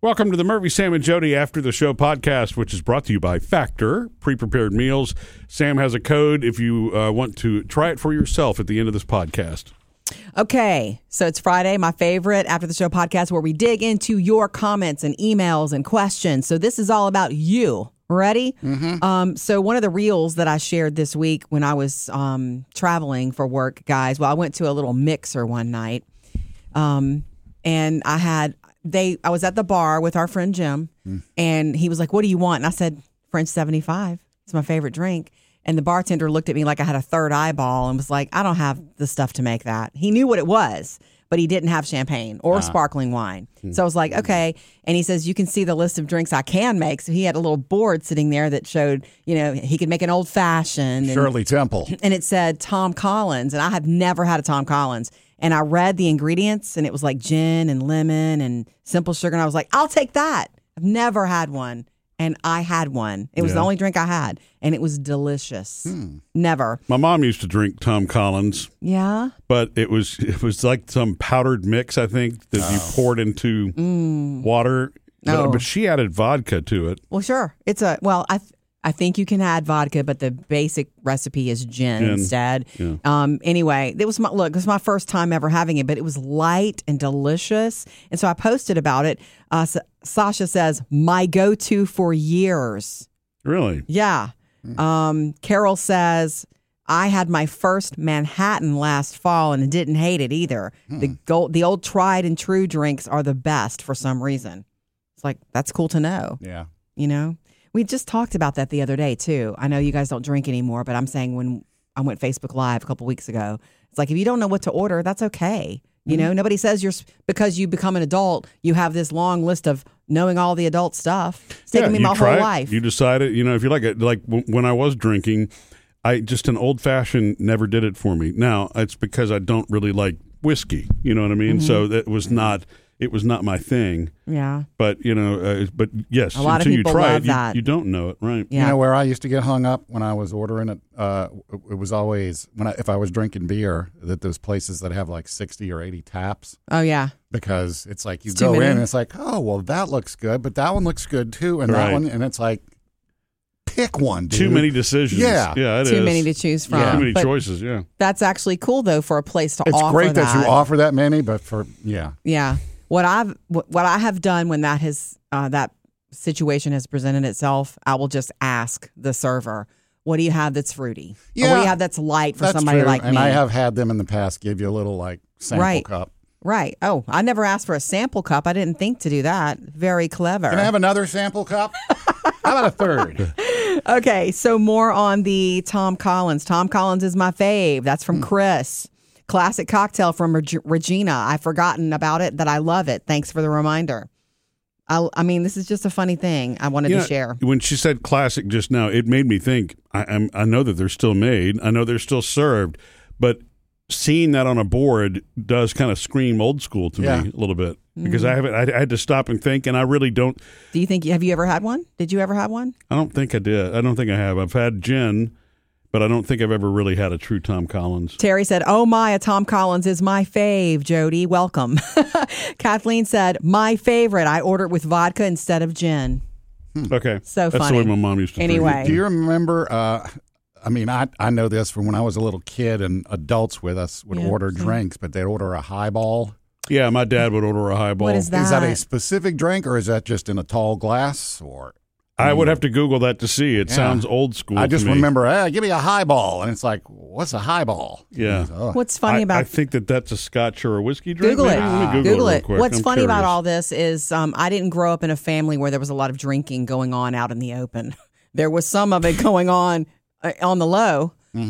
Welcome to the Murphy, Sam, and Jody After the Show podcast, which is brought to you by Factor Pre-Prepared Meals. Sam has a code if you want to try it for yourself at the end of this podcast. Okay, so it's Friday, my favorite After the Show podcast, where we dig into your comments and emails and questions. So this is all about you. Ready? Mm-hmm. So one of the reels that I shared this week when I was traveling for work, guys, well, I went to a little mixer one night, and I was at the bar with our friend Jim, and he was like, "What do you want?" And I said, "French 75. It's my favorite drink." And the bartender looked at me like I had a third eyeball and was like, "I don't have the stuff to make that." He knew what it was, but he didn't have champagne or sparkling wine. So I was like, okay. And he says, "You can see the list of drinks I can make." So he had a little board sitting there that showed, he could make an old fashioned. Shirley Temple. And it said Tom Collins. And I have never had a Tom Collins. And I read the ingredients, and it was like gin and lemon and simple sugar. And I was like, I'll take that. I've never had one. And I had one. It was the only drink I had. And it was delicious. Never. My mom used to drink Tom Collins. Yeah? But it was like some powdered mix, I think, that you poured into water. But she added vodka to it. Well, sure. I think you can add vodka, but the basic recipe is gin instead. Yeah. Anyway, it was my first time ever having it, but it was light and delicious. And so I posted about it. Sasha says, "My go-to for years." Really? Yeah. Carol says, "I had my first Manhattan last fall and didn't hate it either. The old tried and true drinks are the best for some reason." It's like, that's cool to know. Yeah. We just talked about that the other day, too. I know you guys don't drink anymore, but I'm saying when I went Facebook Live a couple weeks ago, it's like, if you don't know what to order, that's okay. Nobody says because you become an adult, you have this long list of knowing all the adult stuff. It's taken me my whole life. You decided, if you like it, like when I was drinking, an old fashioned never did it for me. Now, it's because I don't really like whiskey. You know what I mean? Mm-hmm. So it was not my thing. Yeah. But, but yes, a lot until of people you try love it, that. you don't know it, right? Yeah. You know where I used to get hung up when I was ordering it? It was always, if I was drinking beer, that those places that have like 60 or 80 taps. Oh, yeah. Because it's like you It's go too in many. and it's like, oh, well, that looks good, but that one looks good too. And that one, and it's like, pick one, dude. Too many decisions. Yeah. Yeah, it is. Too many to choose from. Yeah. Too many But choices, yeah. that's actually cool, though, for a place to It's offer great that you offer that many, but Yeah. What I have done when that situation has presented itself, I will just ask the server, "What do you have that's fruity? Yeah, or what do you have that's light for that's somebody true. like me?" And I have had them in the past give you a little sample cup. Right. Oh, I never asked for a sample cup. I didn't think to do that. Very clever. Can I have another sample cup? How about a third? Okay, so more on the Tom Collins. Tom Collins is my fave. That's from Chris. Classic cocktail from Regina. I've forgotten about it, that I love it. Thanks for the reminder. I mean, this is just a funny thing I wanted to share. When she said classic just now, it made me think, I know that they're still made. I know they're still served. But seeing that on a board does kind of scream old school to me a little bit. Because I had to stop and think, and I really don't. Have you ever had one? Did you ever have one? I don't think I did. I don't think I have. I've had gin, but I don't think I've ever really had a true Tom Collins. Terry said, "Oh my, a Tom Collins is my fave, Jody. Welcome." Kathleen said, "My favorite. I order it with vodka instead of gin." Okay. So That's funny. the way my mom used to Anyway. drink Do you remember, I know this from when I was a little kid and adults with us would order drinks, but they'd order a highball. it. Yeah, my dad would order a highball. What is that? Is that a specific drink or is that just in a tall glass? Or I would have to Google that to see. It sounds old school I just to me. remember, give me a highball. And it's like, what's a highball? Yeah. What's funny about I think that's a scotch or a whiskey drink. Google it. Maybe? Let me Google real it. quick. What's I'm funny about curious. all this is I didn't grow up in a family where there was a lot of drinking going on out in the open. There was some of it going on the low,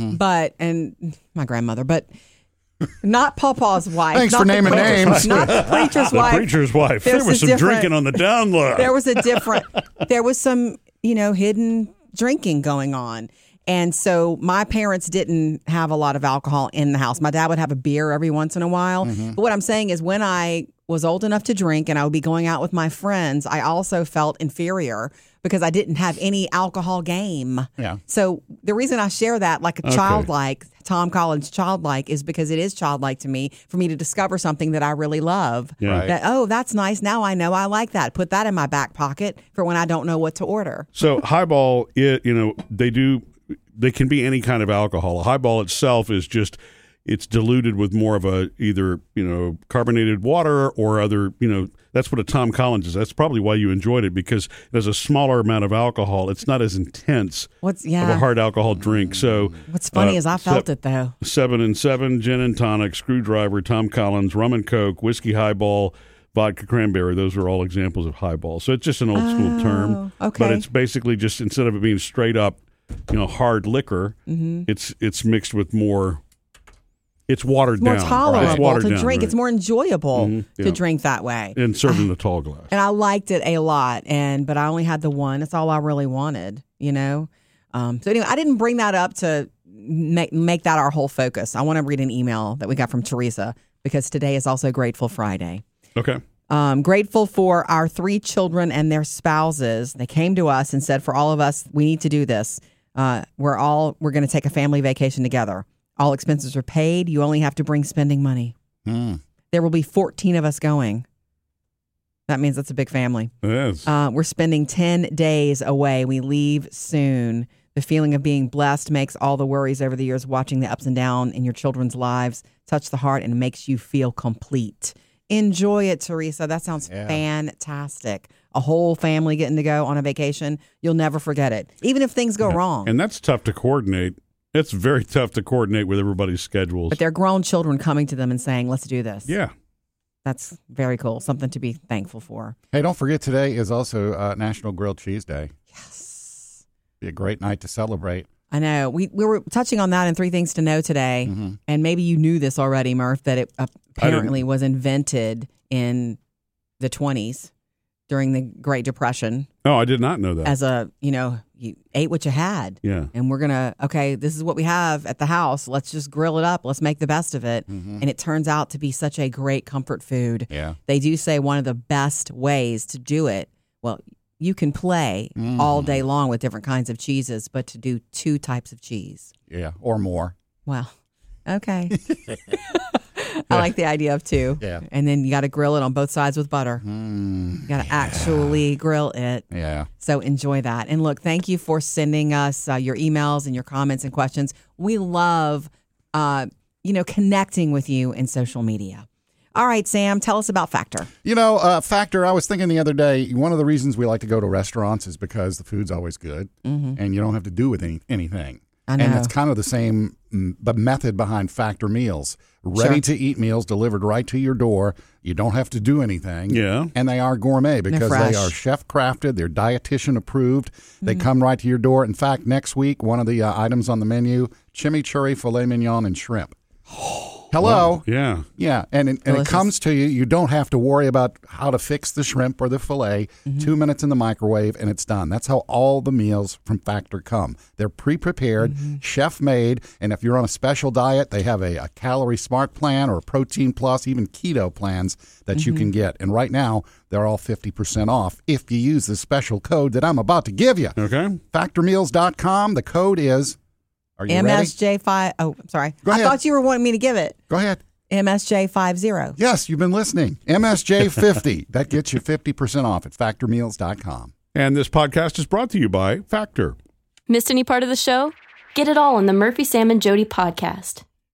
and my grandmother, but not Pawpaw's wife. Thanks not for the naming preacher's- names. Not the preacher's The wife. preacher's wife. There's There was a some different- drinking on the down low. There was some, hidden drinking going on. And so my parents didn't have a lot of alcohol in the house. My dad would have a beer every once in a while. But what I'm saying is when I was old enough to drink and I would be going out with my friends, I also felt inferior because I didn't have any alcohol game. Yeah. So the reason I share that like a childlike, Tom Collins childlike, is because it is childlike to me for me to discover something that I really love. Yeah. Right. That, oh, that's nice. Now I know I like that. Put that in my back pocket for when I don't know what to order. So highball, they can be any kind of alcohol. A highball itself is just, it's diluted with more of a either, carbonated water or other, that's what a Tom Collins is. That's probably why you enjoyed it, because it has a smaller amount of alcohol. It's not as intense of a hard alcohol drink. So what's funny is I felt it though. 7 and 7, gin and tonic, Screwdriver, Tom Collins, rum and Coke, whiskey highball, vodka cranberry. Those are all examples of highball. So it's just an old school term. Okay. But it's basically just, instead of it being straight up, hard liquor, it's mixed with more. It's watered More down. tolerable It's watered to down, drink. right. It's more enjoyable Yeah. to drink that way. And served in a tall glass. And I liked it a lot, but I only had the one. That's all I really wanted, So anyway, I didn't bring that up to make that our whole focus. I want to read an email that we got from Teresa because today is also Grateful Friday. Okay. Grateful for our 3 children and their spouses. They came to us and said, for all of us, we need to do this. We're going to take a family vacation together. All expenses are paid. You only have to bring spending money. There will be 14 of us going. That means that's a big family. Yes. We're spending 10 days away. We leave soon. The feeling of being blessed makes all the worries over the years watching the ups and downs in your children's lives touch the heart and makes you feel complete. Enjoy it, Teresa. That sounds fantastic. A whole family getting to go on a vacation. You'll never forget it, even if things go wrong. And that's tough to coordinate. It's very tough to coordinate with everybody's schedules. But they're grown children coming to them and saying, let's do this. Yeah. That's very cool. Something to be thankful for. Hey, don't forget today is also National Grilled Cheese Day. Yes. Be a great night to celebrate. I know. We were touching on that in 3 Things to Know today. And maybe you knew this already, Murph, that it apparently was invented in the 1920s during the Great Depression. Oh, I did not know that. As you ate what you had. Yeah. And we're going to, this is what we have at the house. Let's just grill it up. Let's make the best of it. And it turns out to be such a great comfort food. Yeah. They do say one of the best ways to do it, well, you can play all day long with different kinds of cheeses, but to do 2 types of cheese. Yeah, or more. Well, okay. I like the idea of 2. Yeah. And then you got to grill it on both sides with butter. You got to actually grill it. Yeah. So enjoy that. And look, thank you for sending us your emails and your comments and questions. We love, connecting with you in social media. All right, Sam, tell us about Factor. Factor, I was thinking the other day, one of the reasons we like to go to restaurants is because the food's always good and you don't have to do with anything. I know. And it's kind of the same the method behind Factor meals. Ready-to-eat meals delivered right to your door. You don't have to do anything. Yeah. And they are gourmet because they are chef-crafted. They're dietitian-approved. They come right to your door. In fact, next week, one of the items on the menu, chimichurri, filet mignon, and shrimp. Hello. Wow. Yeah. Yeah, and it comes to you. You don't have to worry about how to fix the shrimp or the filet. 2 minutes in the microwave, and it's done. That's how all the meals from Factor come. They're pre-prepared, chef-made, and if you're on a special diet, they have a Calorie Smart plan or a Protein Plus, even keto plans that you can get. And right now, they're all 50% off if you use the special code that I'm about to give you. Okay. Factormeals.com. The code is... Are you MSJ5. Oh, I'm sorry. Go ahead. I thought you were wanting me to give it. Go ahead. MSJ50. Yes, you've been listening. MSJ50. That gets you 50% off at factormeals.com. And this podcast is brought to you by Factor. Missed any part of the show? Get it all on the Murphy, Sam, and Jody podcast.